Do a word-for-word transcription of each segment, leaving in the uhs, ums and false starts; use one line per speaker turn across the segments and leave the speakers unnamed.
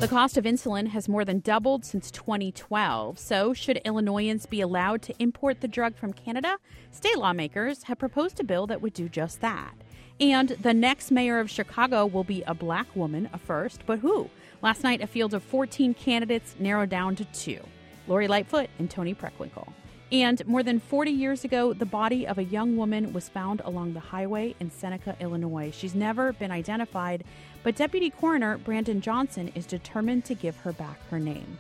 The cost of insulin has more than doubled since twenty twelve. So, should Illinoisans be allowed to import the drug from Canada? State lawmakers have proposed a bill that would do just that. And the next mayor of Chicago will be a black woman, a first, but who? Last night, a field of fourteen candidates narrowed down to two, Lori Lightfoot and Toni Preckwinkle. And more than forty years ago, the body of a young woman was found along the highway in Seneca, Illinois. She's never been identified, but Deputy Coroner Brandon Johnson is determined to give her back her name.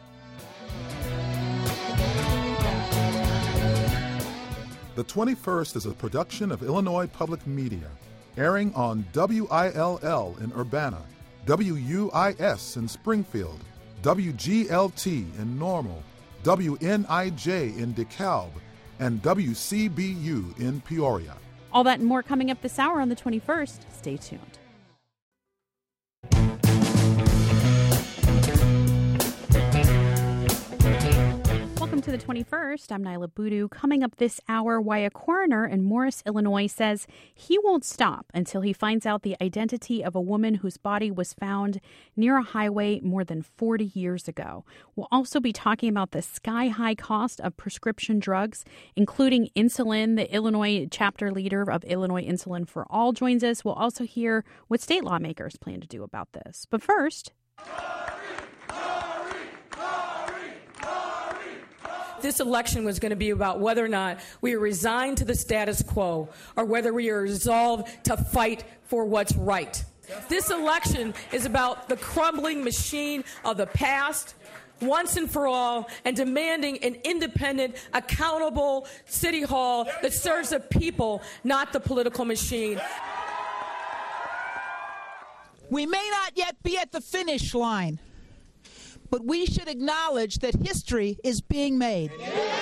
The twenty-first is a production of Illinois Public Media, airing on W I L L in Urbana, W U I S in Springfield, W G L T in Normal, W N I J in DeKalb, and W C B U in Peoria.
All that and more coming up this hour on the twenty-first. Stay tuned. Welcome to the twenty-first. I'm Nyla Boodoo. Coming up this hour, why a coroner in Morris, Illinois says he won't stop until he finds out the identity of a woman whose body was found near a highway more than forty years ago. We'll also be talking about the sky-high cost of prescription drugs, including insulin. The Illinois chapter leader of Illinois Insulin for All joins us. We'll also hear what state lawmakers plan to do about this. But first...
This election was going to be about whether or not we are resigned to the status quo or whether we are resolved to fight for what's right. This election is about the crumbling machine of the past, once and for all, and demanding an independent, accountable city hall that serves the people, not the political machine.
We may not yet be at the finish line, but we should acknowledge that history is being made.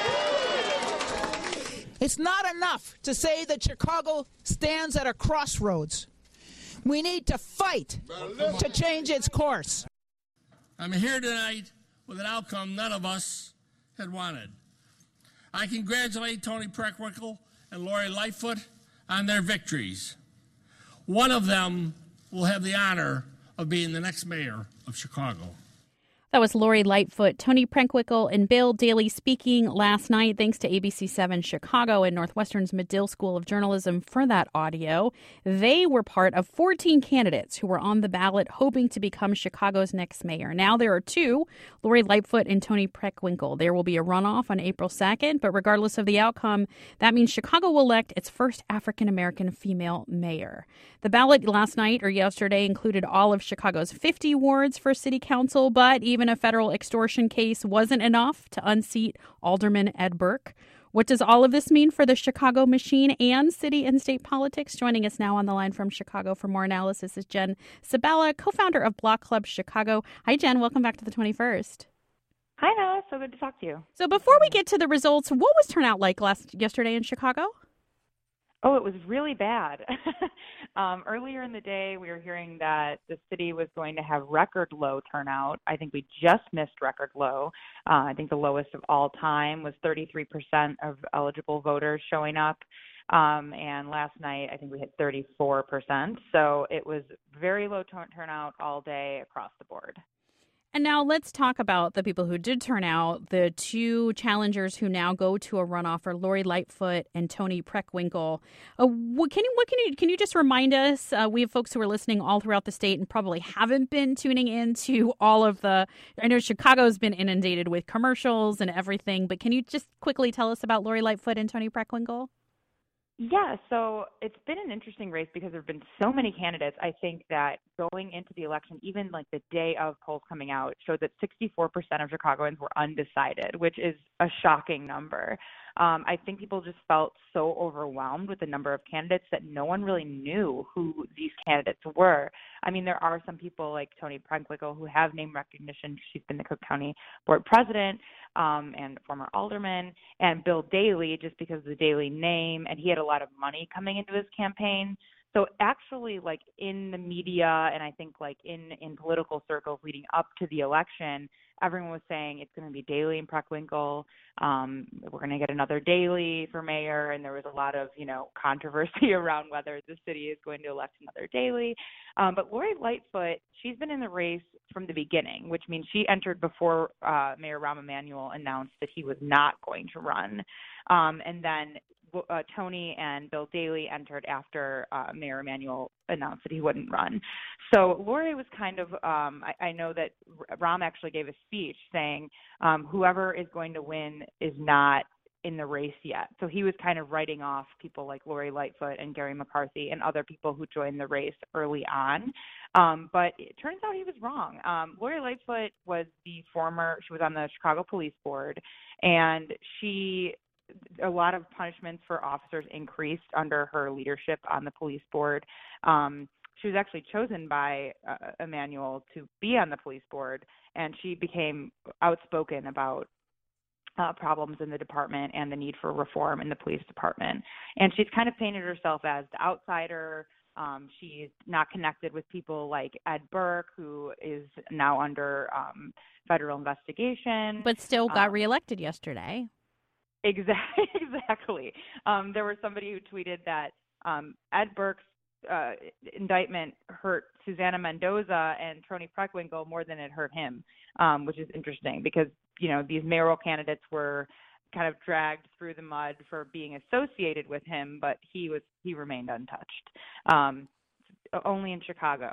It's not enough to say that Chicago stands at a crossroads. We need to fight to change its course.
I'm here tonight with an outcome none of us had wanted. I congratulate Toni Preckwinkle and Lori Lightfoot on their victories. One of them will have the honor of being the next mayor of Chicago.
That was Lori Lightfoot, Toni Preckwinkle, and Bill Daley speaking last night. Thanks to A B C seven Chicago and Northwestern's Medill School of Journalism for that audio. They were part of fourteen candidates who were on the ballot hoping to become Chicago's next mayor. Now there are two, Lori Lightfoot and Toni Preckwinkle. There will be a runoff on April second, but regardless of the outcome, that means Chicago will elect its first African-American female mayor. The ballot last night or yesterday included all of Chicago's fifty wards for city council, but even Even a federal extortion case wasn't enough to unseat Alderman Ed Burke. What does all of this mean for the Chicago machine and city and state politics? Joining us now on the line from Chicago for more analysis is Jen Sabella, co-founder of Block Club Chicago. Hi, Jen. Welcome back to the twenty-first.
Hi, Nala. So good to talk to you.
So before we get to the results, what was turnout like last yesterday in Chicago?
Oh, it was really bad. um, earlier in the day, we were hearing that the city was going to have record low turnout. I think we just missed record low. Uh, I think the lowest of all time was thirty-three percent of eligible voters showing up. Um, and last night, I think we hit thirty-four percent. So it was very low t- turnout all day across the board.
And now let's talk about the people who did turn out. The two challengers who now go to a runoff are Lori Lightfoot and Toni Preckwinkle. Uh, what can you what can you can you just remind us? Uh, we have folks who are listening all throughout the state and probably haven't been tuning into all of the. I know Chicago's been inundated with commercials and everything, but can you just quickly tell us about Lori Lightfoot and Toni Preckwinkle?
Yeah, so it's been an interesting race because there have been so many candidates. I think that going into the election, even like the day of polls coming out, showed that sixty-four percent of Chicagoans were undecided, which is a shocking number. Um, I think people just felt so overwhelmed with the number of candidates that no one really knew who these candidates were. I mean, there are some people like Toni Preckwinkle who have name recognition. She's been the Cook County Board President um, and former alderman, and Bill Daley, just because of the Daley name, and he had a lot of money coming into his campaign. So actually, like in the media and I think like in, in political circles leading up to the election, everyone was saying it's going to be Daley and Preckwinkle. Um, we're going to get another Daley for mayor. And there was a lot of, you know, controversy around whether the city is going to elect another Daley. Um, but Lori Lightfoot, she's been in the race from the beginning, which means she entered before uh, Mayor Rahm Emanuel announced that he was not going to run. Um, and then Uh, Tony and Bill Daley entered after uh, Mayor Emanuel announced that he wouldn't run. So Lori was kind of, um, I, I know that Rahm actually gave a speech saying um, whoever is going to win is not in the race yet. So he was kind of writing off people like Lori Lightfoot and Gary McCarthy and other people who joined the race early on. Um, but it turns out he was wrong. Um, Lori Lightfoot was the former, she was on the Chicago Police Board, and she a lot of punishments for officers increased under her leadership on the police board. Um, she was actually chosen by uh, Emanuel to be on the police board, and she became outspoken about uh, problems in the department and the need for reform in the police department. And she's kind of painted herself as the outsider. Um, she's not connected with people like Ed Burke, who is now under um, federal investigation.
But still got
um,
reelected yesterday.
Exactly. Exactly. Um, there was somebody who tweeted that um, Ed Burke's uh, indictment hurt Susana Mendoza and Tony Preckwinkle more than it hurt him, um, which is interesting because, you know, these mayoral candidates were kind of dragged through the mud for being associated with him, but he was he remained untouched. Um, only in Chicago.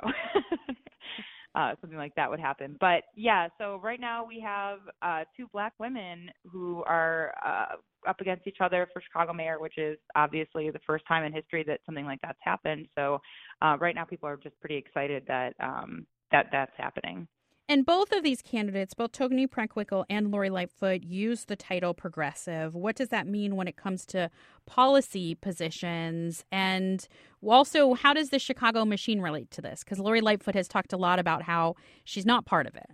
Uh, something like that would happen. But yeah, so right now we have uh, two black women who are uh, up against each other for Chicago mayor, which is obviously the first time in history that something like that's happened. So uh, right now people are just pretty excited that um, that that's happening.
And both of these candidates, both Tony Preckwinkle and Lori Lightfoot, use the title progressive. What does that mean when it comes to policy positions? And also, how does the Chicago machine relate to this? Because Lori Lightfoot has talked a lot about how she's not part of it.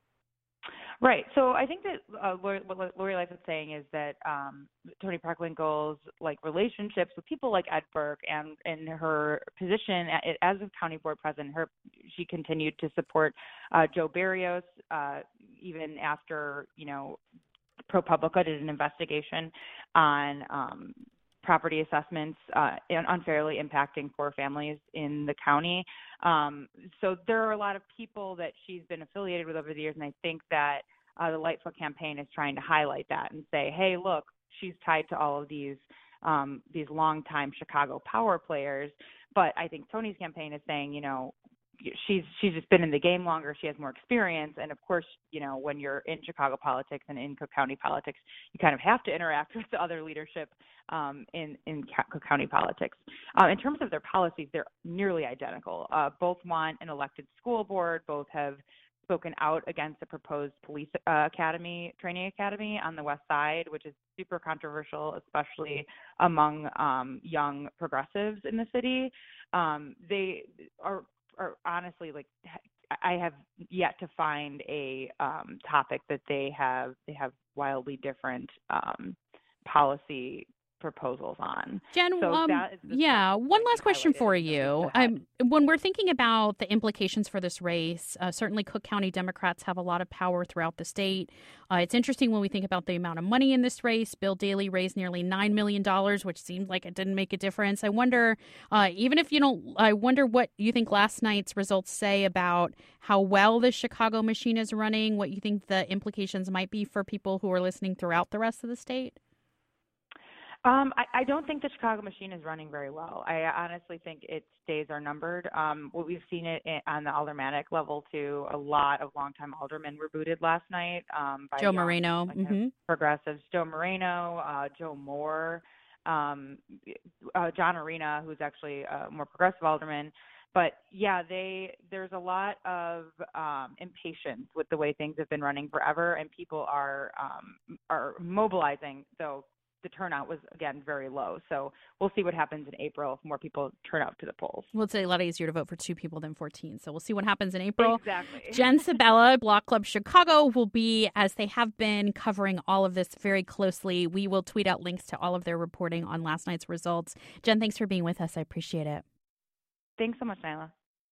Right. So I think that uh, Lori, what Lori Lightfoot's saying is that um, Tony Preckwinkle's like relationships with people like Ed Burke and in her position as a county board president, her she continued to support uh, Joe Barrios uh, even after you know ProPublica did an investigation on um, property assessments uh, unfairly impacting poor families in the county. Um, so there are a lot of people that she's been affiliated with over the years, and I think that uh, the Lightfoot campaign is trying to highlight that and say, hey, look, she's tied to all of these um, these longtime Chicago power players. But I think Tony's campaign is saying, you know, she's she's just been in the game longer. She has more experience. And, of course, you know, when you're in Chicago politics and in Cook County politics, you kind of have to interact with the other leadership um, in, in Cook County politics. Uh, in terms of their policies, they're nearly identical. Uh, both want an elected school board. Both have spoken out against the proposed police uh, academy, training academy on the west side, which is super controversial, especially among um, young progressives in the city. Um, they are are honestly like I have yet to find a um, topic that they have they have wildly different um, policy proposals on.
Jen,
so
um, yeah, one last question for you. Um, when we're thinking about the implications for this race, uh, certainly Cook County Democrats have a lot of power throughout the state. Uh, it's interesting when we think about the amount of money in this race. Bill Daley raised nearly nine million dollars, which seemed like it didn't make a difference. I wonder, uh, even if you don't, I wonder what you think last night's results say about how well the Chicago machine is running, what you think the implications might be for people who are listening throughout the rest of the state.
Um, I, I don't think the Chicago machine is running very well. I honestly think its days are numbered. Um, what we've seen it in, on the aldermanic level too. A lot of longtime aldermen were booted last night. Um, by
Joe young, Moreno,
like,
mm-hmm.
progressives. Joe Moreno, uh, Joe Moore, um, uh, John Arena, who's actually a more progressive alderman. But yeah, they there's a lot of um, impatience with the way things have been running forever, and people are um, are mobilizing. Though the turnout was, again, very low. So we'll see what happens in April if more people turn out to the polls.
Well, it's a lot easier to vote for two people than fourteen. So we'll see what happens in April.
Exactly.
Jen Sabella, Block Club Chicago, will be, as they have been, covering all of this very closely. We will tweet out links to all of their reporting on last night's results. Jen, thanks for being with us. I appreciate it.
Thanks so much, Nyla.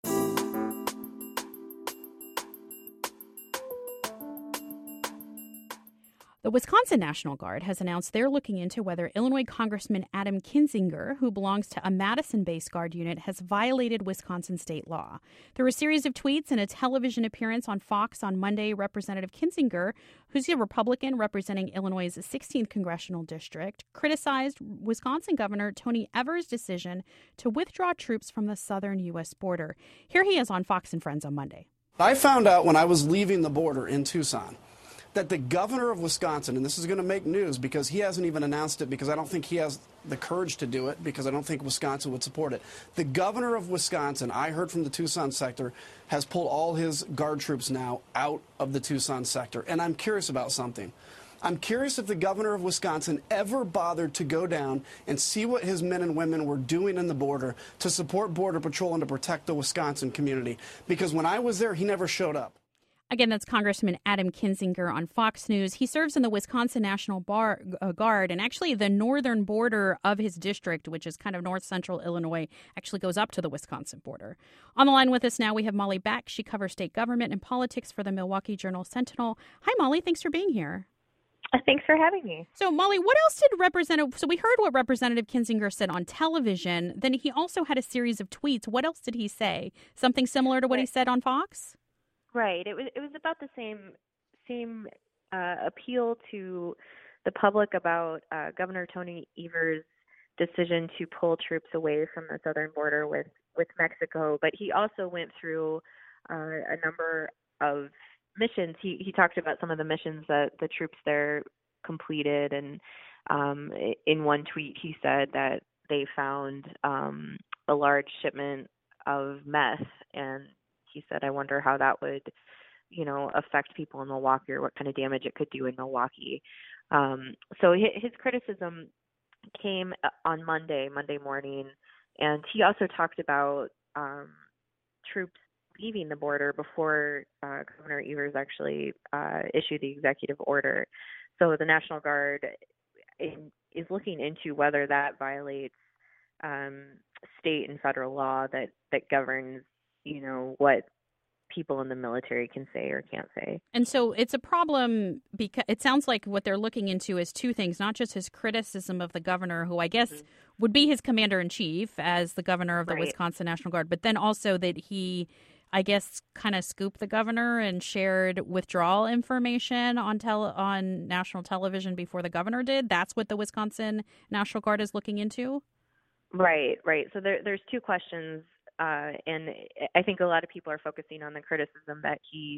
The Wisconsin National Guard has announced they're looking into whether Illinois Congressman Adam Kinzinger, who belongs to a Madison-based Guard unit, has violated Wisconsin state law. Through a series of tweets and a television appearance on Fox on Monday, Representative Kinzinger, who's a Republican representing Illinois' sixteenth congressional district, criticized Wisconsin Governor Tony Evers' decision to withdraw troops from the southern U S border. Here he is on Fox and Friends on Monday.
I found out when I was leaving the border in Tucson that the governor of Wisconsin, and this is going to make news because he hasn't even announced it because I don't think he has the courage to do it because I don't think Wisconsin would support it. The governor of Wisconsin, I heard from the Tucson sector, has pulled all his Guard troops now out of the Tucson sector. And I'm curious about something. I'm curious if the governor of Wisconsin ever bothered to go down and see what his men and women were doing in the border to support Border Patrol and to protect the Wisconsin community. Because when I was there, he never showed up.
Again, that's Congressman Adam Kinzinger on Fox News. He serves in the Wisconsin National Bar, uh, Guard, and actually the northern border of his district, which is kind of north-central Illinois, actually goes up to the Wisconsin border. On the line with us now, we have Molly Beck. She covers state government and politics for the Milwaukee Journal-Sentinel. Hi, Molly. Thanks for being here.
Thanks for having me.
So, Molly, what else did Representative... So we heard what Representative Kinzinger said on television. Then he also had a series of tweets. What else did he say? Something similar to what he said on Fox?
Right. It was it was about the same same uh, appeal to the public about uh, Governor Tony Evers' decision to pull troops away from the southern border with, with Mexico. But he also went through uh, a number of missions. He he talked about some of the missions that the troops there completed. And um, in one tweet, he said that they found um, a large shipment of meth, and he said, I wonder how that would, you know, affect people in Milwaukee or what kind of damage it could do in Milwaukee. Um, so his criticism came on Monday, Monday morning, and he also talked about um, troops leaving the border before uh, Governor Evers actually uh, issued the executive order. So the National Guard in, is looking into whether that violates um, state and federal law that, that governs you know, what people in the military can say or can't say.
And so it's a problem because it sounds like what they're looking into is two things, not just his criticism of the governor, who I guess mm-hmm. would be his commander-in-chief as the governor of the right. Wisconsin National Guard, but then also that he, I guess, kind of scooped the governor and shared withdrawal information on tele- on national television before the governor did. That's what the Wisconsin National Guard is looking into?
Right, right. So there, there's two questions. Uh, and I think a lot of people are focusing on the criticism that he,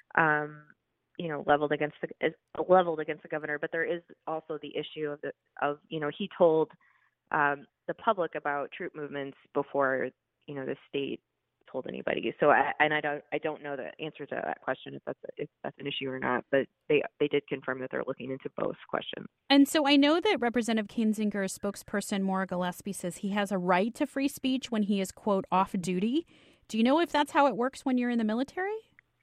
um, you know, leveled against the is leveled against the governor. But there is also the issue of the of you know he told um, the public about troop movements before you know the state told anybody. So I, and I don't I don't know the answer to that question if that's if that's an issue or not. But they they did confirm that they're looking into both questions.
And so I know that Representative Kinzinger's spokesperson Maura Gillespie says he has a right to free speech when he is, quote, off duty. Do you know if that's how it works when you're in the military?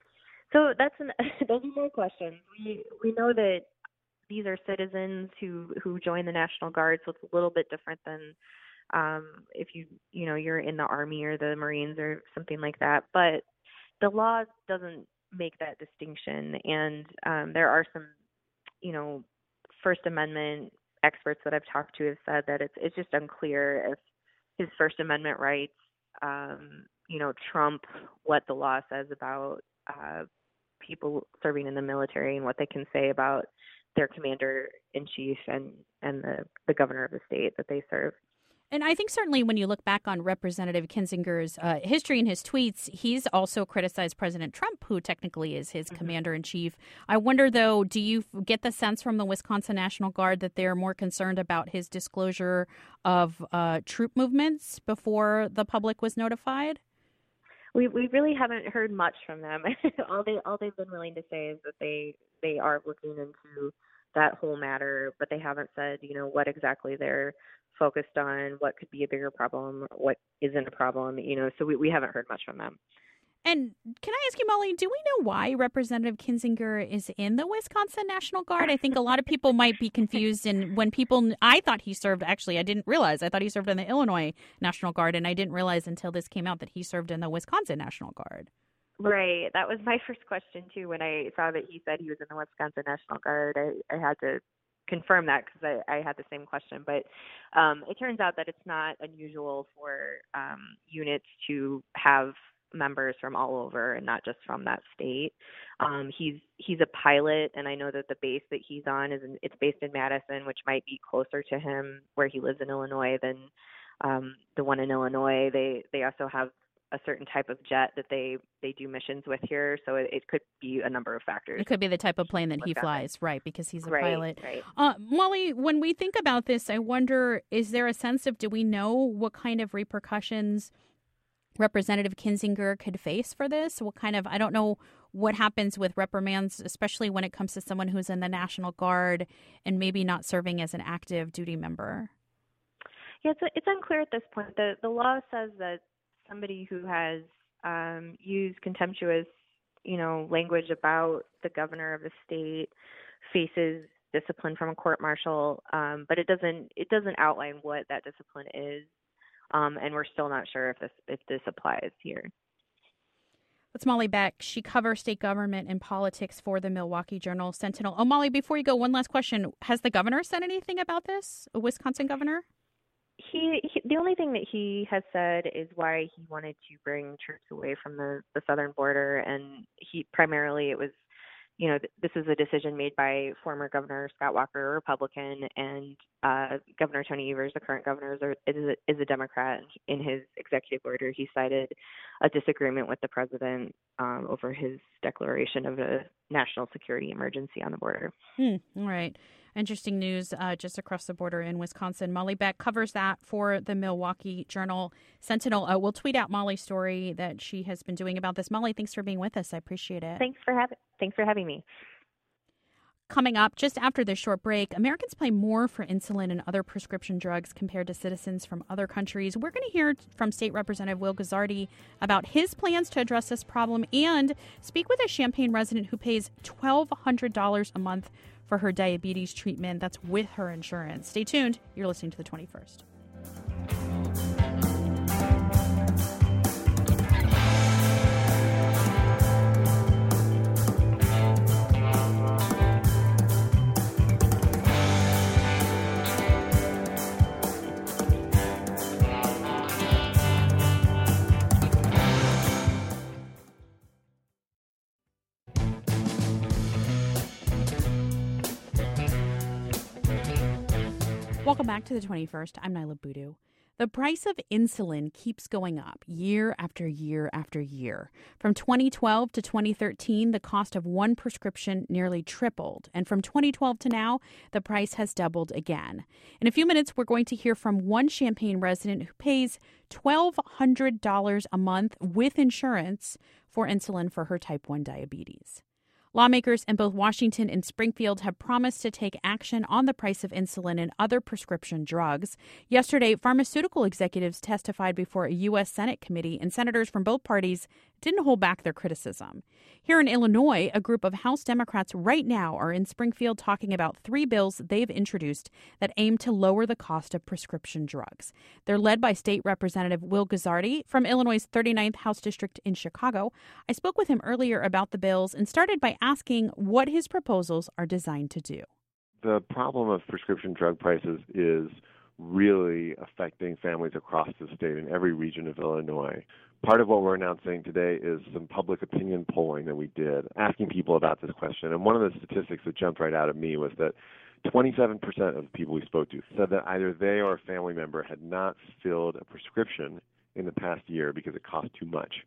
So that's an, those are more questions. We we know that these are citizens who who join the National Guard, so it's a little bit different than um, if you you know you're in the Army or the Marines or something like that. But the law doesn't make that distinction, and um, there are some you know First Amendment experts that I've talked to have said that it's it's just unclear if his First Amendment rights um, you know trump what the law says about uh, people serving in the military and what they can say about their commander-in-chief and, and the, the governor of the state that they serve.
And I think certainly when you look back on Representative Kinzinger's uh, history and his tweets, he's also criticized President Trump, who technically is his mm-hmm. commander-in-chief. I wonder, though, do you get the sense from the Wisconsin National Guard that they're more concerned about his disclosure of uh, troop movements before the public was notified?
We we really haven't heard much from them. all they all they've been willing to say is that they they are looking into that whole matter, but they haven't said, you know, what exactly they're focused on, what could be a bigger problem, what isn't a problem, you know. So we, we haven't heard much from them.
And can I ask you, Molly, do we know why Representative Kinzinger is in the Wisconsin National Guard? I think a lot of people might be confused. And when people, I thought he served, actually, I didn't realize. I thought he served in the Illinois National Guard, and I didn't realize until this came out that he served in the Wisconsin National Guard.
Right. That was my first question, too. When I saw that he said he was in the Wisconsin National Guard, I, I had to confirm that because I, I had the same question. But um, it turns out that it's not unusual for um, units to have members from all over and not just from that state. Um, he's he's a pilot, and I know that the base that he's on is in, it's based in Madison, which might be closer to him where he lives in Illinois than um, the one in Illinois. They they also have a certain type of jet that they, they do missions with here, so it, it could be a number of factors.
It could be the type of plane that he flies, right, because he's a
right,
pilot.
Right.
Uh, Molly, when we think about this, I wonder, is there a sense of, do we know what kind of repercussions Representative Kinzinger could face for this? What kind of, I don't know what happens with reprimands, especially when it comes to someone who's in the National Guard and maybe not serving as an active duty member.
Yeah, it's, it's unclear at this point. The, the law says that somebody who has um, used contemptuous, you know, language about the governor of the state faces discipline from a court-martial, um, but it doesn't it doesn't outline what that discipline is. Um, and we're still not sure if this if this applies here.
That's Molly Beck. She covers state government and politics for the Milwaukee Journal Sentinel. Oh, Molly, before you go, one last question. Has the governor said anything about this, a Wisconsin governor?
He, he the only thing that he has said is why he wanted to bring troops away from the, the southern border. And he primarily it was, you know, this is a decision made by former Governor Scott Walker, a Republican, and uh, Governor Tony Evers, the current governor, is a, is a, is a Democrat. In his executive order, he cited a disagreement with the president um, over his declaration of a national security emergency on the border.
Hmm. All right. Interesting news uh, just across the border in Wisconsin. Molly Beck covers that for the Milwaukee Journal Sentinel. Uh, we'll tweet out Molly's story that she has been doing about this. Molly, thanks for being with us. I appreciate it.
Thanks for having Thanks for having me.
Coming up just after this short break, Americans pay more for insulin and other prescription drugs compared to citizens from other countries. We're going to hear from State Representative Will Guzzardi about his plans to address this problem and speak with a Champaign resident who pays twelve hundred dollars a month for her diabetes treatment. That's with her insurance. Stay tuned. You're listening to The twenty-first. Welcome back to The twenty-first. I'm Nyla Boodoo. The price of insulin keeps going up year after year after year. From twenty twelve to twenty thirteen, the cost of one prescription nearly tripled. And from twenty twelve to now, the price has doubled again. In a few minutes, we're going to hear from one Champaign resident who pays twelve hundred dollars a month with insurance for insulin for her type one diabetes. Lawmakers in both Washington and Springfield have promised to take action on the price of insulin and other prescription drugs. Yesterday, pharmaceutical executives testified before a U S Senate committee, and senators from both parties didn't hold back their criticism. Here in Illinois, a group of House Democrats right now are in Springfield talking about three bills they've introduced that aim to lower the cost of prescription drugs. They're led by State Representative Will Guzzardi from Illinois' thirty-ninth House District in Chicago. I spoke with him earlier about the bills and started by asking what his proposals are designed to do.
The problem of prescription drug prices is really affecting families across the state in every region of Illinois. Part of what we're announcing today is some public opinion polling that we did, asking people about this question. And one of the statistics that jumped right out at me was that twenty-seven percent of the people we spoke to said that either they or a family member had not filled a prescription in the past year because it cost too much.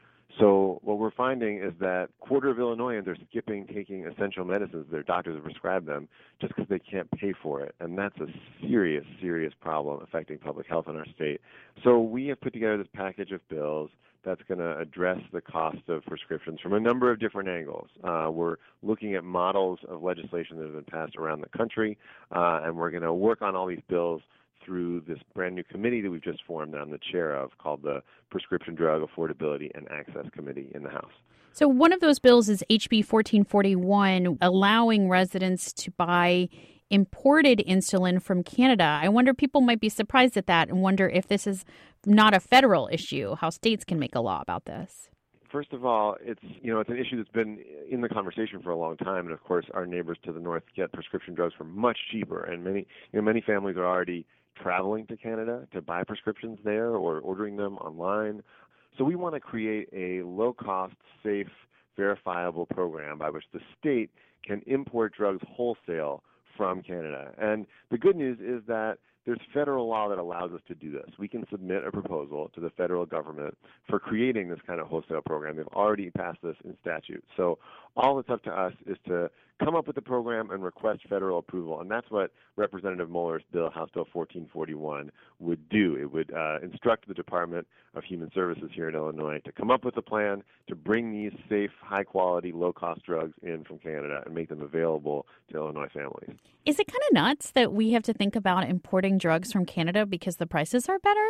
So what we're finding is that a quarter of Illinoisans are skipping taking essential medicines their doctors have prescribed them just because they can't pay for it. And that's a serious, serious problem affecting public health in our state. So we have put together this package of bills that's going to address the cost of prescriptions from a number of different angles. Uh, we're looking at models of legislation that have been passed around the country, uh, and we're going to work on all these bills through this brand new committee that we've just formed that I'm the chair of called the Prescription Drug Affordability and Access Committee in the House.
So one of those bills is H B fourteen forty-one, allowing residents to buy imported insulin from Canada. I wonder, people might be surprised at that and wonder if this is not a federal issue, how states can make a law about this.
First of all, it's you know it's an issue that's been in the conversation for a long time, and of course, our neighbors to the north get prescription drugs for much cheaper, and many you know many families are already traveling to Canada to buy prescriptions there or ordering them online. So we want to create a low-cost, safe, verifiable program by which the state can import drugs wholesale from Canada. And the good news is that there's federal law that allows us to do this. We can submit a proposal to the federal government for creating this kind of wholesale program. They've already passed this in statute. So all that's up to us is to come up with the program and request federal approval. And that's what Representative Mueller's bill, House Bill fourteen forty-one, would do. It would uh, instruct the Department of Human Services here in Illinois to come up with a plan to bring these safe, high-quality, low-cost drugs in from Canada and make them available to Illinois families.
Is it kind of nuts that we have to think about importing drugs from Canada because the prices are better?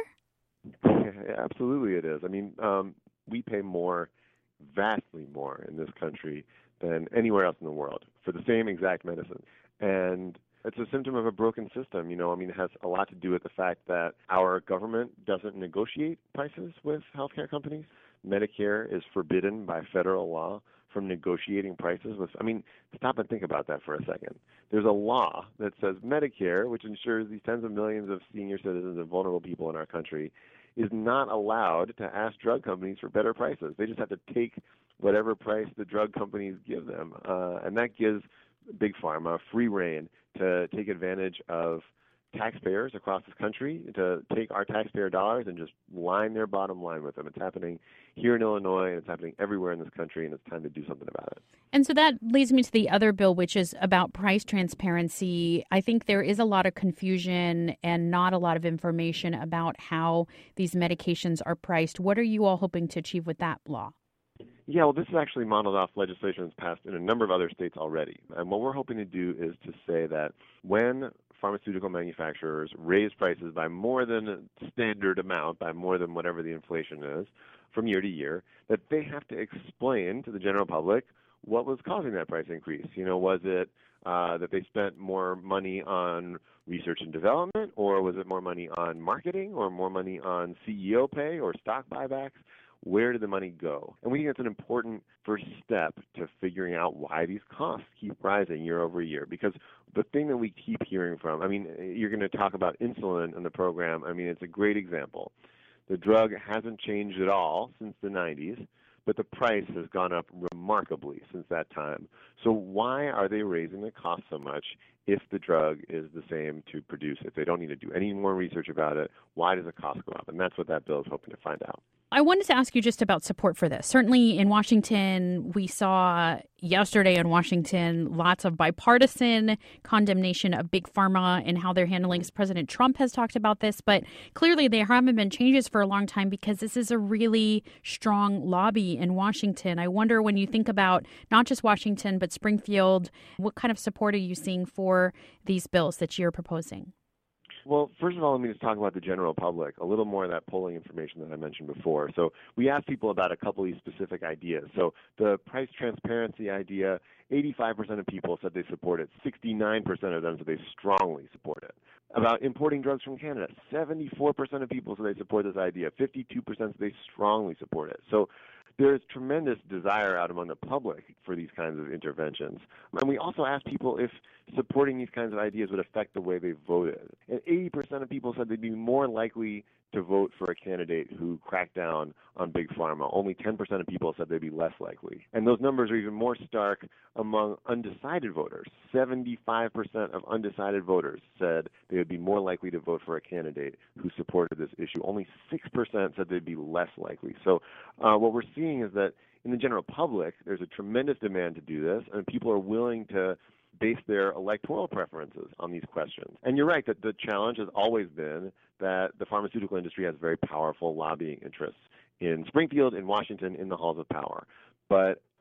Yeah, absolutely it is. I mean, um, we pay more, vastly more in this country than anywhere else in the world for the same exact medicine. And it's a symptom of a broken system. You know, I mean, it has a lot to do with the fact that our government doesn't negotiate prices with healthcare companies. Medicare is forbidden by federal law from negotiating prices with, I mean, stop and think about that for a second. There's a law that says Medicare, which ensures these tens of millions of senior citizens and vulnerable people in our country, is not allowed to ask drug companies for better prices. They just have to take whatever price the drug companies give them. Uh, and that gives Big Pharma free rein to take advantage of taxpayers across this country, to take our taxpayer dollars and just line their bottom line with them. It's happening here in Illinois, and it's happening everywhere in this country, and it's time to do something about it.
And so that leads me to the other bill, which is about price transparency. I think there is a lot of confusion and not a lot of information about how these medications are priced. What are you all hoping to achieve with that law?
Yeah, well, this is actually modeled off legislation that's passed in a number of other states already. And what we're hoping to do is to say that when pharmaceutical manufacturers raise prices by more than a standard amount, by more than whatever the inflation is from year to year, that they have to explain to the general public what was causing that price increase. You know, was it uh, that they spent more money on research and development, or was it more money on marketing, or more money on C E O pay or stock buybacks? Where did the money go? And we think that's an important first step to figuring out why these costs keep rising year over year. Because the thing that we keep hearing from, I mean, you're going to talk about insulin in the program. I mean, it's a great example. The drug hasn't changed at all since the nineties, but the price has gone up remarkably since that time. So why are they raising the cost so much if the drug is the same to produce? If they don't need to do any more research about it, why does the cost go up? And that's what that bill is hoping to find out.
I wanted to ask you just about support for this. Certainly in Washington, we saw yesterday in Washington lots of bipartisan condemnation of Big Pharma and how they're handling this. President Trump has talked about this, but clearly there haven't been changes for a long time because this is a really strong lobby in Washington. I wonder, when you think about not just Washington, but Springfield, what kind of support are you seeing for these bills that you're proposing?
Well, first of all, let me just talk about the general public, a little more of that polling information that I mentioned before. So we asked people about a couple of these specific ideas. So the price transparency idea, eighty-five percent of people said they support it. sixty-nine percent of them said they strongly support it. About importing drugs from Canada, seventy-four percent of people said they support this idea. fifty-two percent said they strongly support it. So there's tremendous desire out among the public for these kinds of interventions. And we also asked people if supporting these kinds of ideas would affect the way they voted. And eighty percent of people said they'd be more likely to vote for a candidate who cracked down on Big Pharma. Only ten percent of people said they'd be less likely. And those numbers are even more stark among undecided voters. seventy-five percent of undecided voters said they would be more likely to vote for a candidate who supported this issue. Only six percent said they'd be less likely. So uh, what we're seeing is that in the general public, there's a tremendous demand to do this, and people are willing to base their electoral preferences on these questions. And you're right that the challenge has always been that the pharmaceutical industry has very powerful lobbying interests in Springfield, in Washington, in the halls of power. But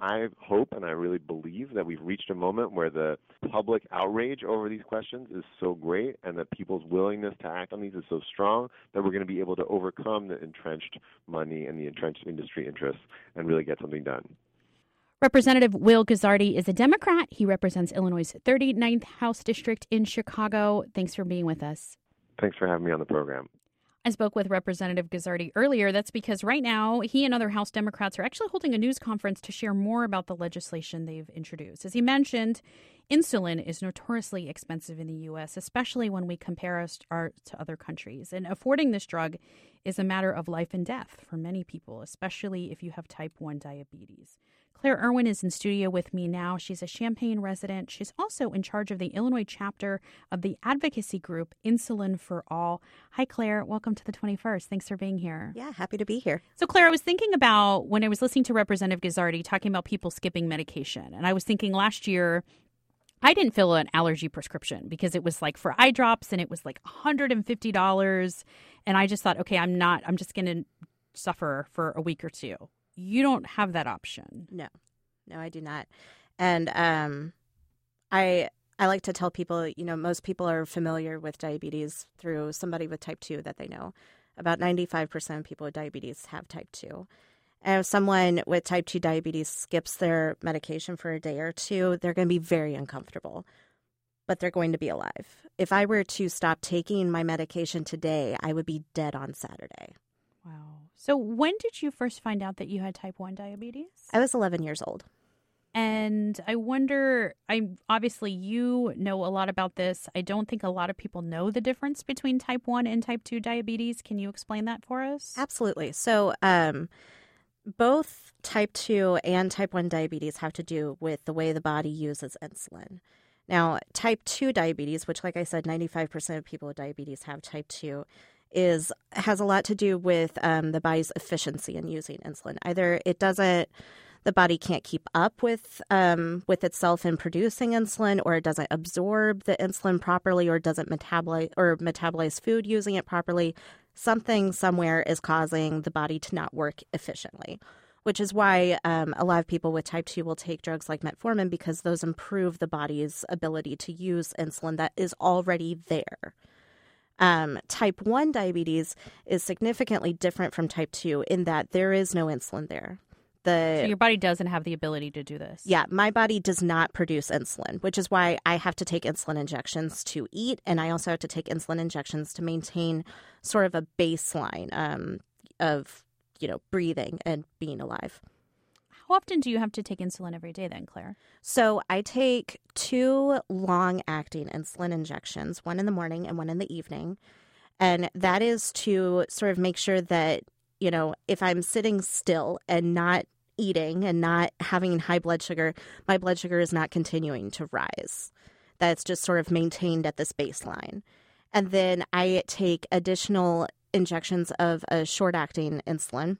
I hope and I really believe that we've reached a moment where the public outrage over these questions is so great and that people's willingness to act on these is so strong that we're going to be able to overcome the entrenched money and the entrenched industry interests and really get something done.
Representative Will Guzzardi is a Democrat. He represents Illinois' thirty-ninth House District in Chicago. Thanks for being with us.
Thanks for having me on the program.
I spoke with Representative Guzzardi earlier. That's because right now he and other House Democrats are actually holding a news conference to share more about the legislation they've introduced. As he mentioned, insulin is notoriously expensive in the U S, especially when we compare us to other countries. And affording this drug is a matter of life and death for many people, especially if you have type one diabetes. Claire Irwin is in studio with me now. She's a Champaign resident. She's also in charge of the Illinois chapter of the advocacy group Insulin for All. Hi, Claire. Welcome to the twenty-first. Thanks for being here.
Yeah, happy to be here.
So, Claire, I was thinking about when I was listening to Representative Guzzardi talking about people skipping medication. And I was thinking last year, I didn't fill an allergy prescription because it was like for eye drops and it was like one hundred fifty dollars. And I just thought, okay, I'm not, I'm just going to suffer for a week or two. You don't have that option.
No, no, I do not. And um, I I like to tell people, you know, most people are familiar with diabetes through somebody with type two that they know. About ninety-five percent of people with diabetes have type two. And if someone with type two diabetes skips their medication for a day or two, they're going to be very uncomfortable, but they're going to be alive. If I were to stop taking my medication today, I would be dead on Saturday.
Wow. So when did you first find out that you had type one diabetes?
I was eleven years old.
And I wonder, I obviously you know a lot about this. I don't think a lot of people know the difference between type one and type two diabetes. Can you explain that for us?
Absolutely. So um, both type two and type one diabetes have to do with the way the body uses insulin. Now, type two diabetes, which, like I said, ninety-five percent of people with diabetes have type two, is has a lot to do with um, the body's efficiency in using insulin. Either it doesn't, the body can't keep up with um, with itself in producing insulin, or it doesn't absorb the insulin properly, or doesn't metabolize or metabolize food using it properly. Something somewhere is causing the body to not work efficiently, which is why um, a lot of people with type two will take drugs like metformin, because those improve the body's ability to use insulin that is already there. Um, type one diabetes is significantly different from type two in that there is no insulin there. The,
so your body doesn't have the ability to do this.
Yeah, my body does not produce insulin, which is why I have to take insulin injections to eat, and I also have to take insulin injections to maintain sort of a baseline um, of, you know, breathing and being alive.
How often do you have to take insulin every day then, Claire?
So I take two long-acting insulin injections, one in the morning and one in the evening. And that is to sort of make sure that, you know, if I'm sitting still and not eating and not having high blood sugar, my blood sugar is not continuing to rise. That's just sort of maintained at this baseline. And then I take additional injections of a short-acting insulin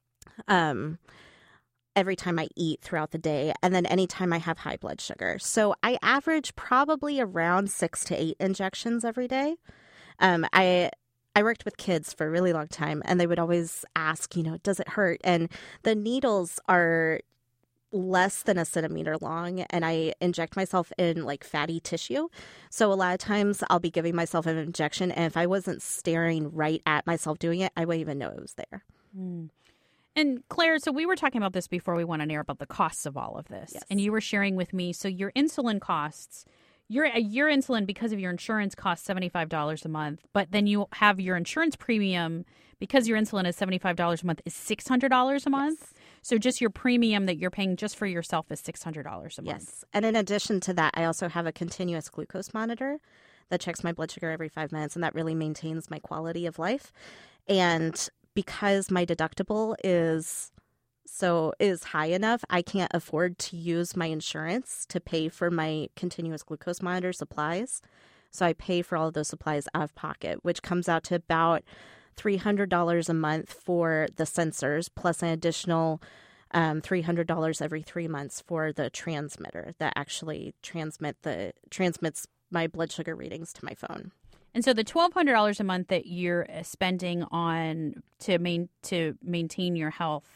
um, every time I eat throughout the day, and then anytime I have high blood sugar. So I average probably around six to eight injections every day. Um, I I worked with kids for a really long time, and they would always ask, you know, does it hurt? And the needles are less than a centimeter long, and I inject myself in like fatty tissue. So a lot of times I'll be giving myself an injection, and if I wasn't staring right at myself doing it, I wouldn't even know it was there.
Mm. And Claire, so we were talking about this before we went on air about the costs of all of this.
Yes.
And you were sharing with me, so your insulin costs, your your insulin, because of your insurance, costs seventy-five dollars a month. But then you have your insurance premium, because your insulin is seventy-five dollars a month, is six hundred dollars a month. Yes. So just your premium that you're paying just for yourself is six hundred dollars a month.
Yes. And in addition to that, I also have a continuous glucose monitor that checks my blood sugar every five minutes, and that really maintains my quality of life. And because my deductible is so is high enough, I can't afford to use my insurance to pay for my continuous glucose monitor supplies. So I pay for all of those supplies out of pocket, which comes out to about three hundred dollars a month for the sensors, plus an additional um, three hundred dollars every three months for the transmitter that actually transmit the transmits my blood sugar readings to my phone.
And so the twelve hundred dollars a month that you're spending on to main to maintain your health,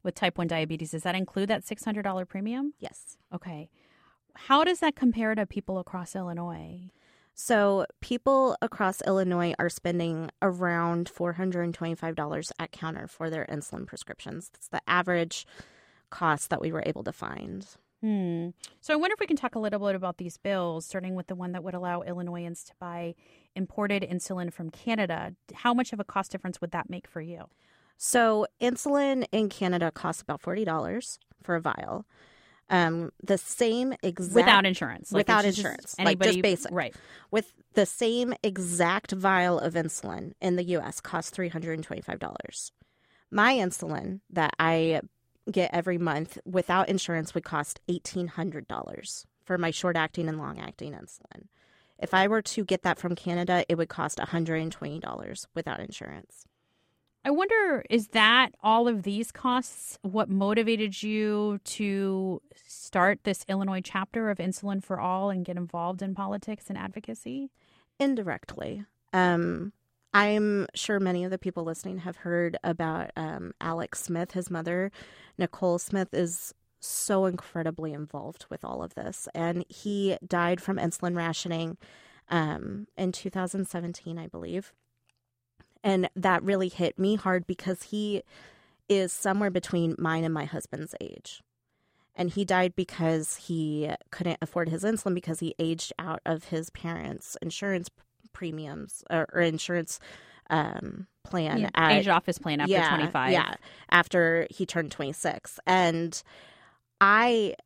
with type one diabetes. Does that include that six hundred dollars premium?
Yes.
Okay. How does that compare to people across Illinois?
So people across Illinois are spending around four hundred twenty-five dollars at counter for their insulin prescriptions. That's the average cost that we were able to find.
Hmm. So I wonder if we can talk a little bit about these bills, starting with the one that would allow Illinoisans to buy imported insulin from Canada. How much of a cost difference would that make for you?
So insulin in Canada costs about forty dollars for a vial. Um, the same exact...
Without insurance. Like
without
just
insurance.
Anybody,
like just basic.
Right.
With the same exact vial of insulin in the U S costs three hundred twenty-five dollars. My insulin that I get every month without insurance would cost eighteen hundred dollars for my short-acting and long-acting insulin. If I were to get that from Canada, it would cost one hundred twenty dollars without insurance.
I wonder, is that all of these costs what motivated you to start this Illinois chapter of Insulin for All and get involved in politics and advocacy?
Indirectly. Um, I'm sure many of the people listening have heard about um, Alex Smith. His mother, Nicole Smith, is so incredibly involved with all of this. And he died from insulin rationing um, in two thousand seventeen, I believe. And that really hit me hard because he is somewhere between mine and my husband's age. And he died because he couldn't afford his insulin because he aged out of his parents' insurance premiums or, or insurance um, plan.
Yeah,
at,
aged off his plan after
yeah,
twenty-five.
Yeah, after he turned twenty-six. And I...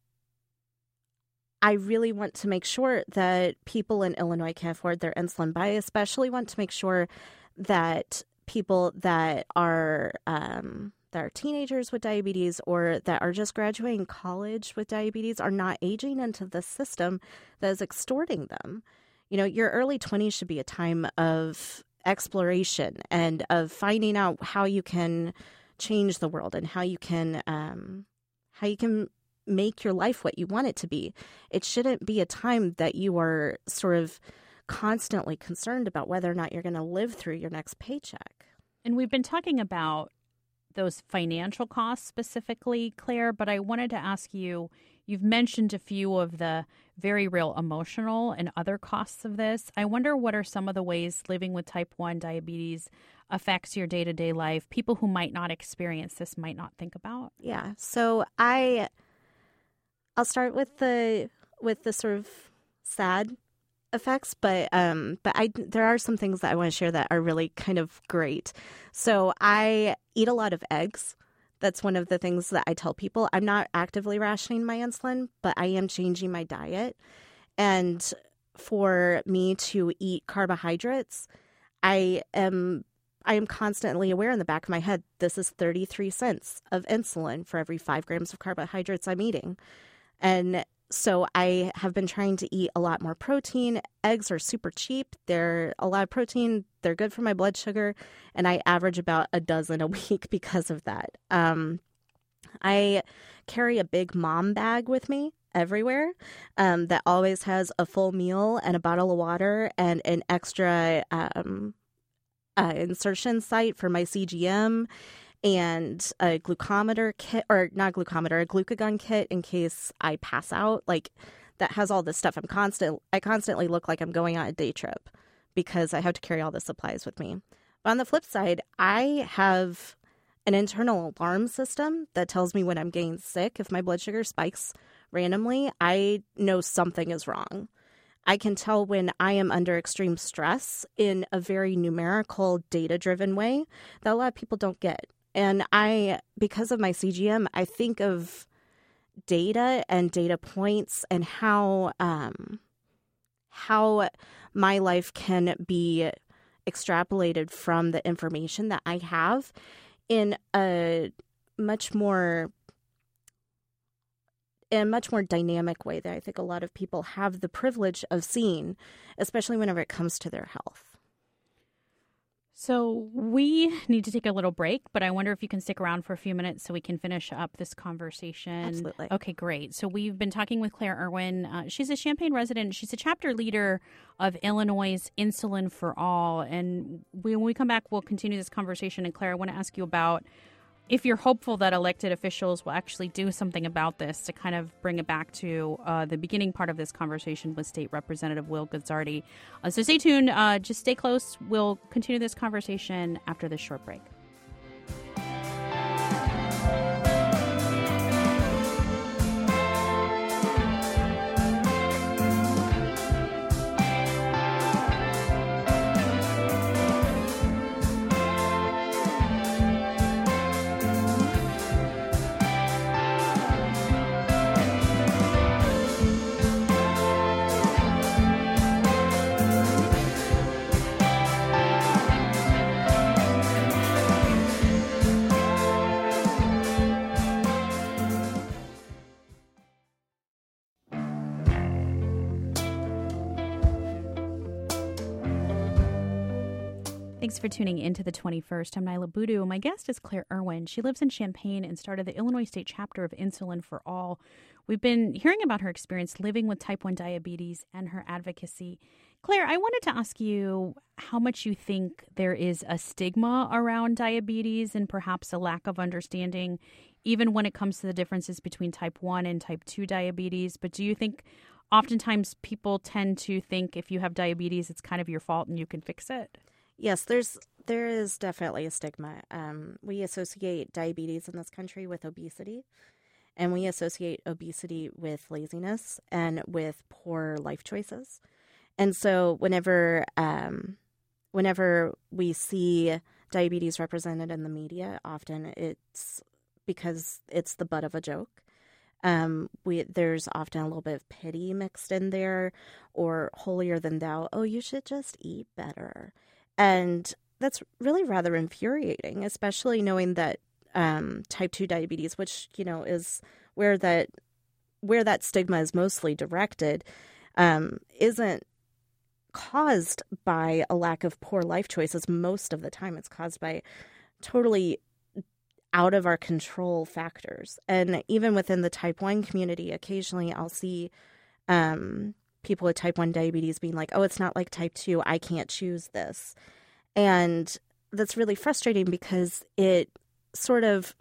I really want to make sure that people in Illinois can afford their insulin, but I especially want to make sure that people that are um, that are teenagers with diabetes or that are just graduating college with diabetes are not aging into the system that is extorting them. You know, your early twenties should be a time of exploration and of finding out how you can change the world and how you can um, how you can make your life what you want it to be. It shouldn't be a time that you are sort of constantly concerned about whether or not you're going to live through your next paycheck.
And we've been talking about those financial costs specifically, Claire, but I wanted to ask you, you've mentioned a few of the very real emotional and other costs of this. I wonder what are some of the ways living with type one diabetes affects your day-to-day life, people who might not experience this might not think about?
Yeah. So I I'll start with the with the sort of sad effects, but um, but I there are some things that I want to share that are really kind of great. So I eat a lot of eggs. That's one of the things that I tell people. I'm not actively rationing my insulin, but I am changing my diet. And for me to eat carbohydrates, I am I am constantly aware in the back of my head, this is thirty-three cents of insulin for every five grams of carbohydrates I'm eating. And so I have been trying to eat a lot more protein. Eggs are super cheap. They're a lot of protein. They're good for my blood sugar. And I average about a dozen a week because of that. Um, I carry a big mom bag with me everywhere um, that always has a full meal and a bottle of water and an extra um, uh, insertion site for my C G M and a glucometer kit, or not glucometer, a glucagon kit in case I pass out. Like, that has all this stuff. I'm constant. I constantly look like I'm going on a day trip because I have to carry all the supplies with me. But on the flip side, I have an internal alarm system that tells me when I'm getting sick. If my blood sugar spikes randomly, I know something is wrong. I can tell when I am under extreme stress in a very numerical, data-driven way that a lot of people don't get. And I, because of my C G M, I think of data and data points and how um, how my life can be extrapolated from the information that I have in a much more in a much more dynamic way that I think a lot of people have the privilege of seeing, especially whenever it comes to their health.
So we need to take a little break, but I wonder if you can stick around for a few minutes so we can finish up this conversation.
Absolutely.
Okay, great. So we've been talking with Claire Irwin. Uh, she's a Champaign resident. She's a chapter leader of Illinois' Insulin for All. And we, when we come back, we'll continue this conversation. And Claire, I want to ask you about if you're hopeful that elected officials will actually do something about this to kind of bring it back to uh, the beginning part of this conversation with State Representative Will Guzzardi. Uh, so stay tuned. Uh, just stay close. We'll continue this conversation after this short break. Thanks for tuning into the twenty-first. I'm Nyla Boodoo. My guest is Claire Irwin. She lives in Champaign and started the Illinois State chapter of Insulin for All. We've been hearing about her experience living with type one diabetes and her advocacy. Claire, I wanted to ask you how much you think there is a stigma around diabetes and perhaps a lack of understanding, even when it comes to the differences between type one and type two diabetes. But do you think oftentimes people tend to think if you have diabetes, it's kind of your fault and you can fix it?
Yes, there's there is definitely a stigma. Um, we associate diabetes in this country with obesity, and we associate obesity with laziness and with poor life choices. And so whenever um, whenever we see diabetes represented in the media, often it's because it's the butt of a joke. Um, we there's often a little bit of pity mixed in there, or holier than thou. Oh, you should just eat better. And that's really rather infuriating, especially knowing that um, type two diabetes, which, you know, is where that where that stigma is mostly directed, um, isn't caused by a lack of poor life choices. Most of the time, it's caused by totally out of our control factors. And even within the type one community, occasionally I'll see um people with type one diabetes being like, oh, it's not like type two. I can't choose this. And that's really frustrating because it sort of,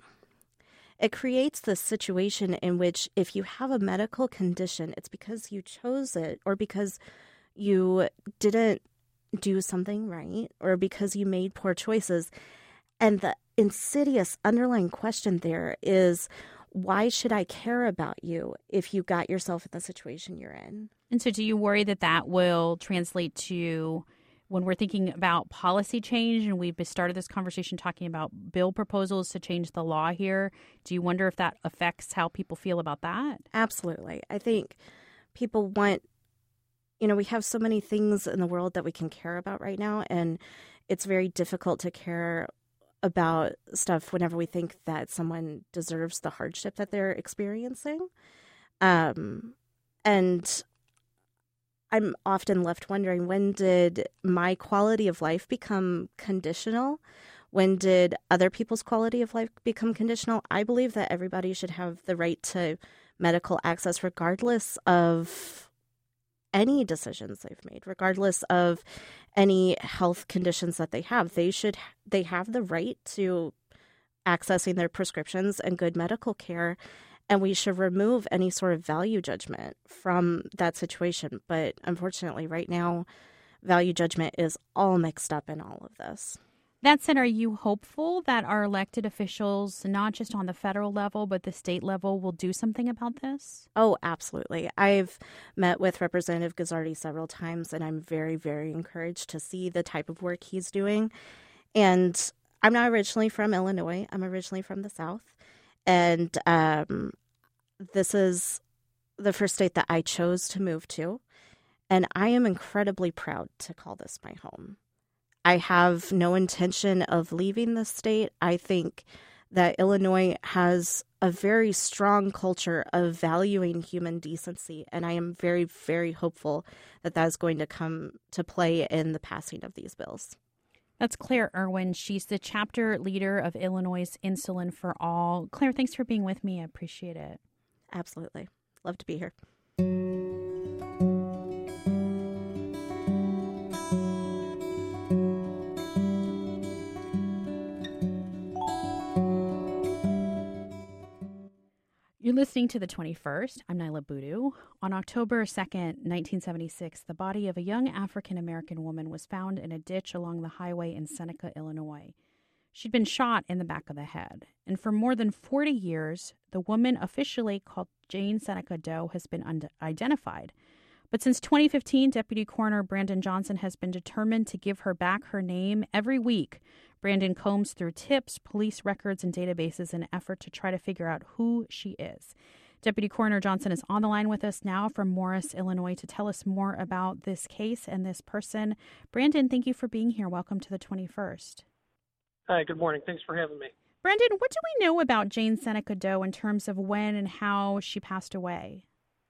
it creates this situation in which if you have a medical condition, it's because you chose it or because you didn't do something right or because you made poor choices. And the insidious underlying question there is, why should I care about you if you got yourself in the situation you're in?
And so do you worry that that will translate to when we're thinking about policy change, and we've started this conversation talking about bill proposals to change the law here, do you wonder if that affects how people feel about that?
Absolutely. I think people want, you know, we have so many things in the world that we can care about right now, and it's very difficult to care about stuff whenever we think that someone deserves the hardship that they're experiencing. Um, and I'm often left wondering, when did my quality of life become conditional? When did other people's quality of life become conditional? I believe that everybody should have the right to medical access regardless of any decisions they've made, regardless of any health conditions that they have. They should, they have the right to accessing their prescriptions and good medical care. And we should remove any sort of value judgment from that situation. But unfortunately, right now, value judgment is all mixed up in all of this.
That said, are you hopeful that our elected officials, not just on the federal level, but the state level, will do something about this?
Oh, absolutely. I've met with Representative Guzzardi several times, and I'm very, very encouraged to see the type of work he's doing. And I'm not originally from Illinois. I'm originally from the South. And um, this is the first state that I chose to move to. And I am incredibly proud to call this my home. I have no intention of leaving the state. I think that Illinois has a very strong culture of valuing human decency. And I am very, very hopeful that that is going to come to play in the passing of these bills.
That's Claire Irwin. She's the chapter leader of Illinois' Insulin for All. Claire, thanks for being with me. I appreciate it.
Absolutely. Love to be here.
You're listening to The twenty-first. I'm Nyla Boodoo. On October second, nineteen seventy-six, the body of a young African-American woman was found in a ditch along the highway in Seneca, Illinois. She'd been shot in the back of the head. And for more than forty years, the woman officially called Jane Seneca Doe has been unidentified. But since twenty fifteen, Deputy Coroner Brandon Johnson has been determined to give her back her name every week. Brandon combs through tips, police records, and databases in an effort to try to figure out who she is. Deputy Coroner Johnson is on the line with us now from Morris, Illinois, to tell us more about this case and this person. Brandon, thank you for being here. Welcome to the twenty-first.
Hi, good morning. Thanks for having me.
Brandon, what do we know about Jane Seneca Doe in terms of when and how she passed away?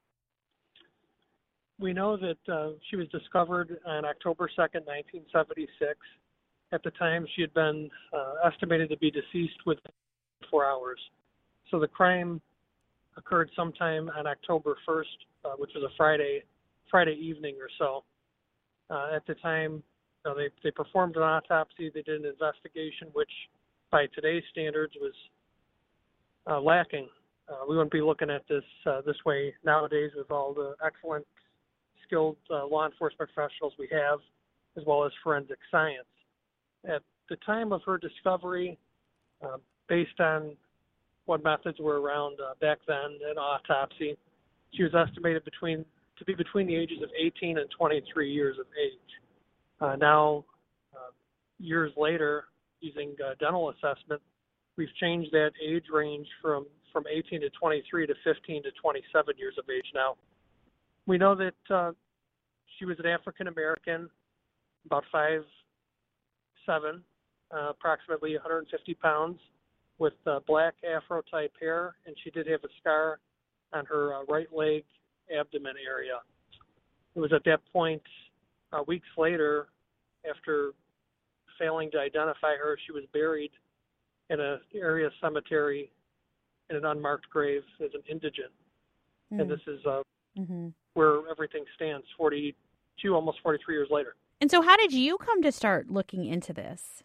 We know that uh, she was discovered on October second, nineteen seventy-six. At the time, she had been uh, estimated to be deceased within four hours. So the crime occurred sometime on October first, uh, which was a Friday Friday evening or so. Uh, at the time, you know, they, they performed an autopsy. They did an investigation, which by today's standards was uh, lacking. Uh, we wouldn't be looking at this uh, this way nowadays with all the excellent, skilled uh, law enforcement professionals we have, as well as forensic science. At the time of her discovery, uh, based on what methods were around uh, back then in autopsy, she was estimated between to be between the ages of eighteen and twenty-three years of age. Uh, now, uh, years later, using uh, dental assessment, we've changed that age range from, from eighteen to twenty-three to fifteen to twenty-seven years of age now. We know that uh, she was an African American, about five seven, uh, approximately one hundred fifty pounds, with uh, black afro-type hair, and she did have a scar on her uh, right leg abdomen area. It was at that point, uh, weeks later, after failing to identify her, she was buried in an area cemetery in an unmarked grave as an indigent. Mm. And this is uh, mm-hmm. where everything stands forty-two, almost forty-three years later.
And so how did you come to start looking into this?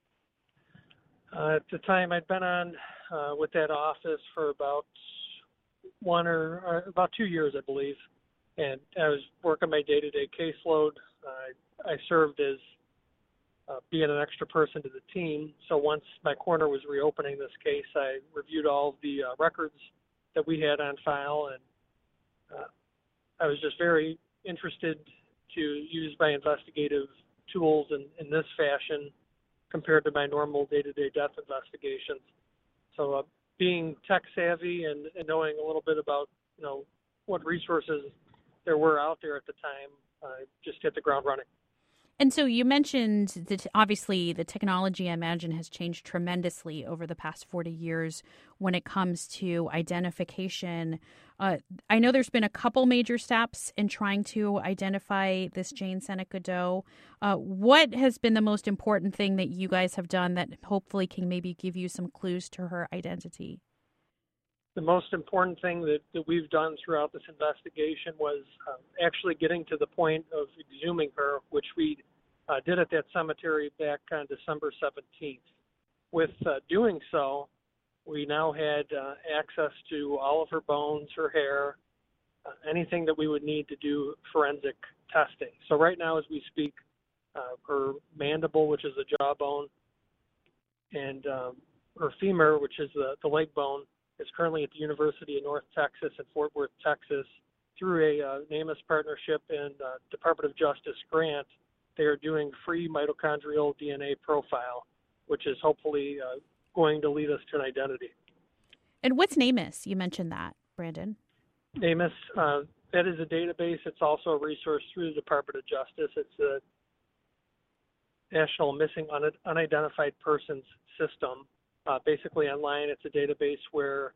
Uh, at the time, I'd been on uh, with that office for about one or, or about two years, I believe. And I was working my day-to-day caseload. Uh, I served as uh, being an extra person to the team. So once my coroner was reopening this case, I reviewed all of the uh, records that we had on file. And uh, I was just very interested to use my investigative tools in, in this fashion compared to my normal day-to-day death investigations. So uh, being tech savvy and, and knowing a little bit about, you know, what resources there were out there at the time, I uh, just hit the ground running.
And so you mentioned that obviously the technology, I imagine, has changed tremendously over the past forty years when it comes to identification. Uh, I know there's been a couple major steps in trying to identify this Jane Seneca Doe. Uh, what has been the most important thing that you guys have done that hopefully can maybe give you some clues to her identity?
The most important thing that, that we've done throughout this investigation was uh, actually getting to the point of exhuming her, which we uh, did at that cemetery back on December seventeenth. With uh, doing so, we now had uh, access to all of her bones, her hair, uh, anything that we would need to do forensic testing. So right now as we speak, uh, her mandible, which is the jawbone, and um, her femur, which is the, the leg bone, is currently at the University of North Texas in Fort Worth, Texas. Through a uh, NamUs partnership and uh, Department of Justice grant, they are doing free mitochondrial D N A profile, which is hopefully uh, going to lead us to an identity.
And what's NamUs? You mentioned that, Brandon.
NamUs, uh, that is a database. It's also a resource through the Department of Justice. It's a National Missing Un- Unidentified Persons System. Uh, basically online, it's a database where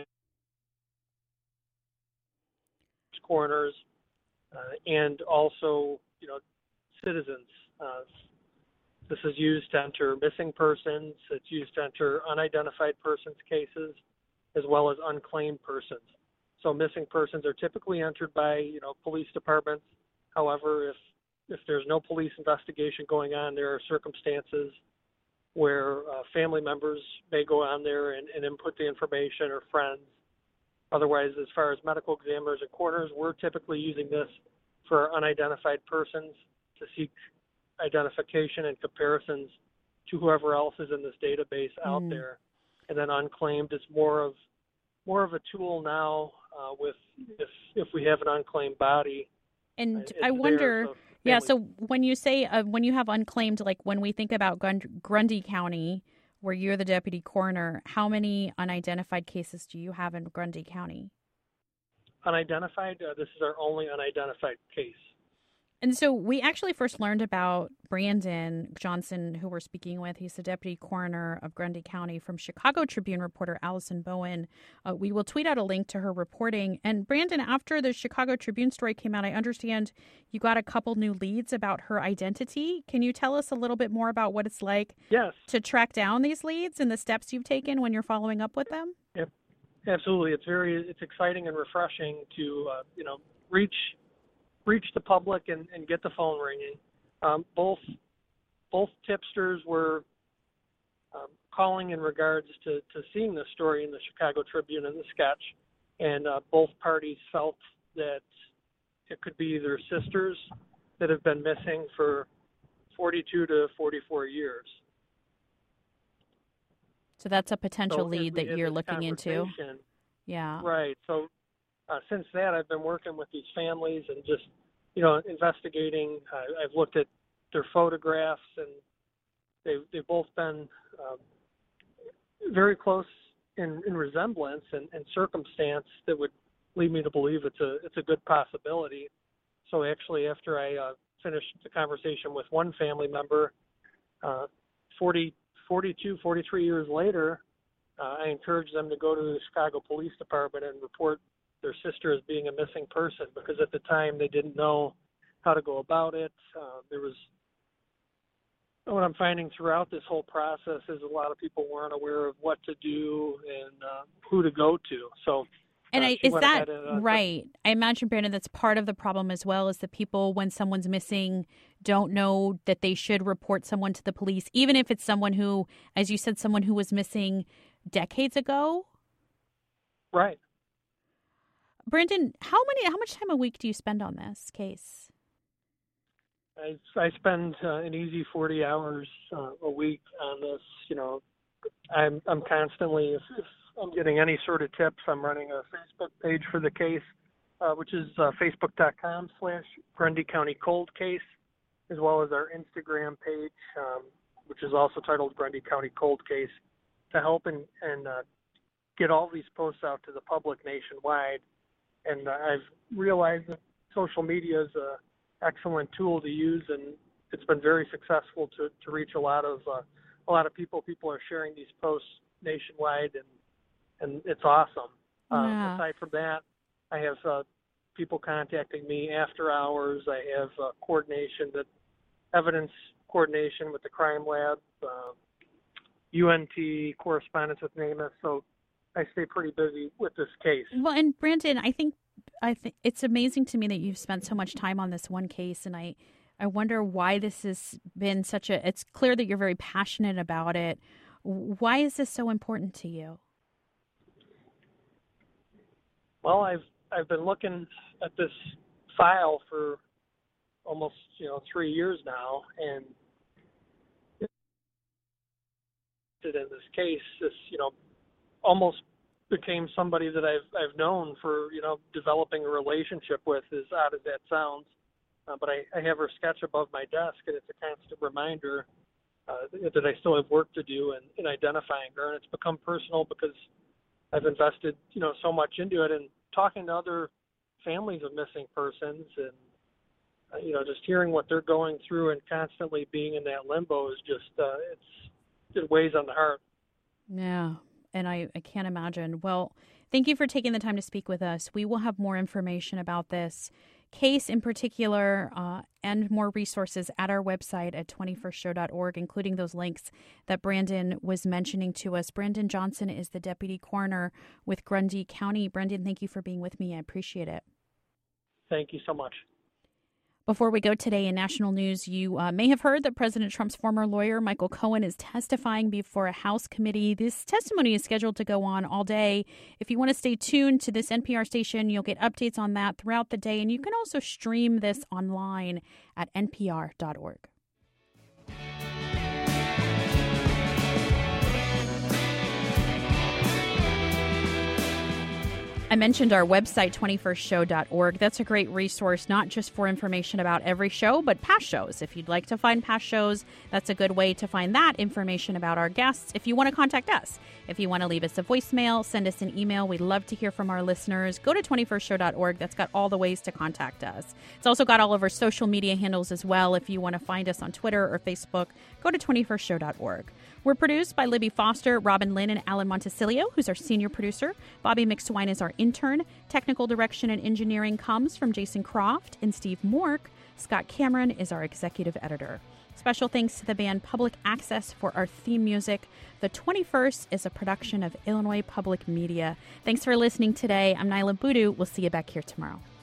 coroners uh, and also, you know, citizens. Uh, this is used to enter missing persons. It's used to enter unidentified persons cases, as well as unclaimed persons. So missing persons are typically entered by, you know, police departments. However, if if there's no police investigation going on, there are circumstances where uh, family members may go on there and, and input the information, or friends. Otherwise, as far as medical examiners and coroners, we're typically using this for unidentified persons to seek identification and comparisons to whoever else is in this database out
Mm.
there. And then unclaimed is more of more of a tool now uh, with if if we have an unclaimed body.
And
it's
I
there,
wonder,
so
yeah,
families-
so when you say, uh, when you have unclaimed, like when we think about Grund- Grundy County, where you're the deputy coroner, how many unidentified cases do you have in Grundy County?
unidentified, uh, this is our only unidentified case.
And so we actually first learned about Brandon Johnson, who we're speaking with. He's the deputy coroner of Grundy County, from Chicago Tribune reporter Allison Bowen. Uh, we will tweet out a link to her reporting. And Brandon, after the Chicago Tribune story came out, I understand you got a couple new leads about her identity. Can you tell us a little bit more about what it's like
Yes.
to track down these leads and the steps you've taken when you're following up with them?
Yep. Absolutely. It's very it's exciting and refreshing to uh, you know reach reach the public and, and get the phone ringing. Um, both both tipsters were um, calling in regards to, to seeing the story in the Chicago Tribune and the sketch, and uh, both parties felt that it could be their sisters that have been missing for forty-two to forty-four years.
So that's a potential
So as
lead
we
that
had
you're
this
looking into.
conversation-
Yeah.
Right. So uh, since that, I've been working with these families and just, you know, investigating. Uh, I've looked at their photographs, and they've, they've both been um, very close in, in resemblance and, and circumstance that would lead me to believe it's a it's a good possibility. So actually, after I uh, finished the conversation with one family member, uh, forty, forty-two, forty-three years later, Uh, I encouraged them to go to the Chicago Police Department and report their sister as being a missing person, because at the time they didn't know how to go about it. Uh, there was, what I'm finding throughout this whole process is a lot of people weren't aware of what to do and uh, who to go to. So,
And
uh,
I,
she
is
went
that
ahead and, uh,
right? I imagine, Brandon, that's part of the problem as well, is that people, when someone's missing, don't know that they should report someone to the police, even if it's someone who, as you said, someone who was missing decades ago.
Right.
Brandon, how many, how much time a week do you spend on this case?
I, I spend uh, an easy forty hours uh, a week on this. You know, I'm I'm constantly, if, if I'm getting any sort of tips, I'm running a Facebook page for the case, uh, which is uh, facebook.com slash Grundy County Cold Case, as well as our Instagram page, um, which is also titled Grundy County Cold Case, to help and, and uh, get all these posts out to the public nationwide. And uh, I've realized that social media is a excellent tool to use, and it's been very successful to, to reach a lot of uh, a lot of people. People are sharing these posts nationwide, and and it's awesome. Um,
Yeah.
aside from that, I have uh, people contacting me after hours. I have uh, coordination, that evidence coordination with the crime lab, uh, U N T correspondence with NamUs. So I stay pretty busy with this case.
Well, and Brandon, I think I think it's amazing to me that you've spent so much time on this one case, and I I wonder why this has been such a. It's clear that you're very passionate about it. Why is this so important to you?
Well, I've I've been looking at this file for almost you know three years now, and in this case, this you know almost became somebody that I've I've known for you know developing a relationship with. As odd as that sounds, uh, but I, I have her sketch above my desk, and it's a constant reminder uh, that I still have work to do in, in identifying her. And it's become personal because I've invested you know so much into it, and talking to other families of missing persons, and uh, you know just hearing what they're going through, and constantly being in that limbo is just uh, it's it weighs on the heart.
Yeah. And I, I can't imagine. Well, thank you for taking the time to speak with us. We will have more information about this case in particular uh, and more resources at our website at twenty-first show dot org, including those links that Brandon was mentioning to us. Brandon Johnson is the deputy coroner with Grundy County. Brandon, thank you for being with me. I appreciate it.
Thank you so much.
Before we go today in national news, you uh, may have heard that President Trump's former lawyer, Michael Cohen, is testifying before a House committee. This testimony is scheduled to go on all day. If you want to stay tuned to this N P R station, you'll get updates on that throughout the day. And you can also stream this online at N P R dot org. I mentioned our website, twenty-first show dot org. That's a great resource, not just for information about every show, but past shows. If you'd like to find past shows, that's a good way to find that information about our guests. If you want to contact us, if you want to leave us a voicemail, send us an email. We'd love to hear from our listeners. Go to twenty-first show dot org. That's got all the ways to contact us. It's also got all of our social media handles as well. If you want to find us on Twitter or Facebook, go to twenty-first show dot org. We're produced by Libby Foster, Robin Lynn, and Alan Montesilio, who's our senior producer. Bobby McSwine is our intern. Technical direction and engineering comes from Jason Croft and Steve Mork. Scott Cameron is our executive editor. Special thanks to the band Public Access for our theme music. The twenty-first is a production of Illinois Public Media. Thanks for listening today. I'm Nyla Boodoo. We'll see you back here tomorrow.